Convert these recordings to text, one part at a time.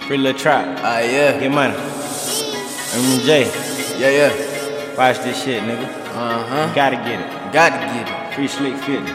Free Lil Trap. Yeah. Get money. MJ. Yeah. Watch this shit, nigga. Gotta get it. Gotta get it. Free Slick Fitness.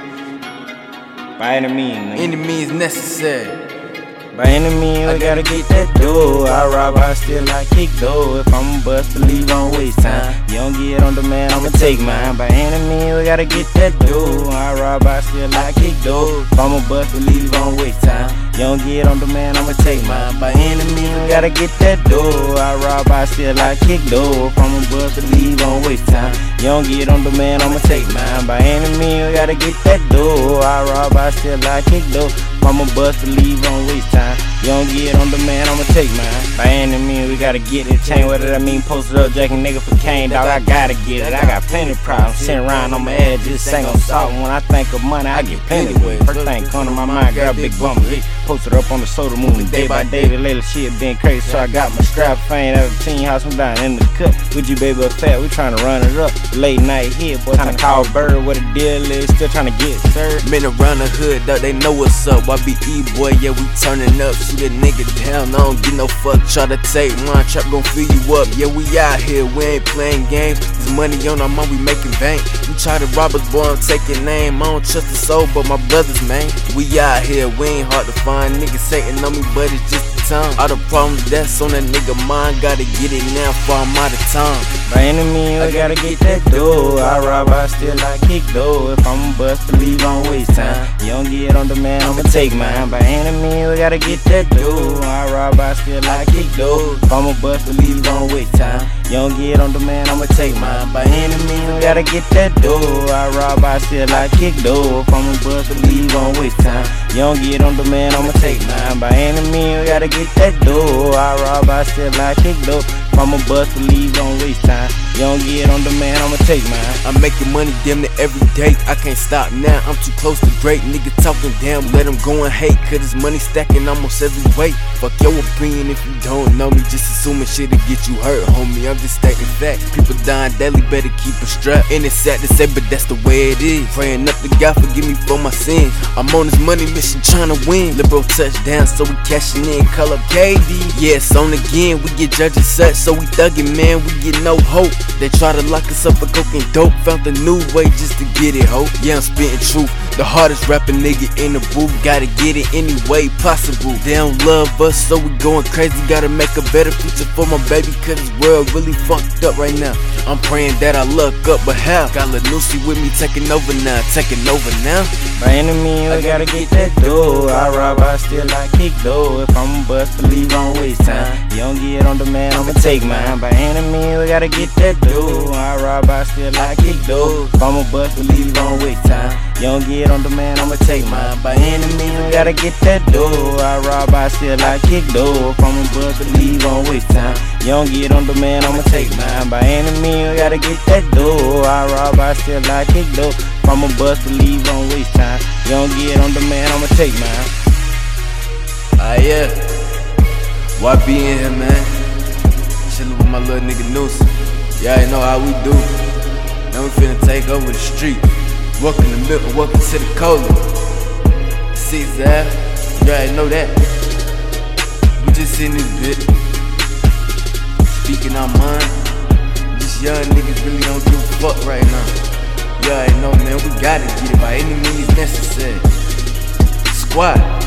By any means, nigga. Any means necessary. By any means, we gotta get that dough. I rob, I steal, I kick dough. If I'm a bust, believe I don't waste time. You don't get on demand, I'ma take mine. By any means, we gotta get that dough. I rob, I steal, I kick dough. If I'm a bust, believe I don't waste time. You don't get on demand, I'ma take mine. By any means, we gotta get that dough. I rob, I steal, I kick dough. If I'm a bust, believe I don't waste time. You don't get on demand, I'ma take mine. By any means, we gotta get that dough. I rob, I steal, I kick dough. If I'm a bust, believe I don't waste time. You don't get on demand, I'ma take mine. By any means, we gotta get it. Chain, what did I mean? Posted up, jacking nigga for cane, dog. I gotta get it. I got plenty of problems. Sitting around on my head, just ain't gon' solve. When I think of money, I get plenty of it. First thing come to my mind, grab big bumper. Posted up on the soda moving day by day. The latest shit been crazy, so I got my strap fame out of the teen house. I'm down in the cut. With you, baby, a fat, we tryna run it up. Late night hit, boy, tryna call Bird. What the deal is, still tryna get served. Men around the hood, dog, they know what's up. YBE, boy, yeah, we turning up. Shoot a nigga down, I don't get no fuck. Try to take mine, trap gon' fill you up. Yeah, we out here, we ain't playing games. This money on our mind, we making bank. You try to rob us, boy, I'm taking name. I don't trust the soul, but my brothers, man. We out here, we ain't hard to find. Niggas hating on me, but it's just the time. All the problems that's on that nigga mind, gotta get it now before I'm out of time. By any means, I gotta get that dough. I rob, I steal, I kick dough. If I'm a bust, believe I don't waste time. You don't get on demand, I'ma take mine. By any means, we gotta get that dough. I rob, I steal, I kick dough. If I'm a bust, believe I don't waste time. You don't get on demand, I'ma take mine. By any means, we gotta get that dough. I rob, I steal, I kick dough. If I'm a bust, believe I don't waste time. You don't get on demand, I'ma take mine. By any means, we gotta get that dough. I rob, I steal, I kick dough. If I'm a bust, believe I don't waste time. You don't get on demand, I'ma take mine. I'm making money damn near every day. I can't stop now, I'm too close to great. Nigga talking damn, let him go and hate. Cause his money stacking almost every way. Fuck your opinion if you don't know me. Just assuming shit'll get you hurt, homie. I'm just stating facts. People dying daily, better keep a strap. And it's sad to say, but that's the way it is. Praying up to God, forgive me for my sins. I'm on this money mission trying to win. Lil' bro touchdown, so we cashing in. Call up KD. Yeah, it's on again. We get judges set, so we thuggin', man. We get no hope. They try to lock us up for coke and dope. Found a new way just to get it, ho. Yeah, I'm spitting truth. The hardest rapping nigga in the booth. Gotta get it any way possible. They don't love us, so we going crazy. Gotta make a better future for my baby, cause this world really fucked up right now. I'm praying that I luck up, but how? Got Lil Nucy with me taking over now. Taking over now. By any means, I gotta get that dough. I rob, I steal, I kick dough. If I'm a bust, believe I don't waste time. You don't get on demand, I'ma take mine. By any means, we gotta get that dough. I rob, I steal, I kick dough. If I'm a bust, believe I don't waste time. You don't get on demand, I'ma take mine. By any means, we gotta get that dough. I rob, I steal, I kick dough. If I'm a bust, believe I don't waste time. You don't get on demand, I'ma take mine. By any means, we gotta get that dough. I rob, I steal, I kick dough. If I'm a bust, believe I don't waste time. You don't get on demand, I'ma take mine. Yeah. YB in here, man. Chillin' with my little nigga Nucy. Y'all already know how we do. Now we finna take over the street. Welcome to Milton, welcome to the Cola. 6th Ave, you already know that. We just in this bit, speaking our mind. These young niggas really don't give a fuck right now. You already know, man, we gotta get it by any means necessary. Squad.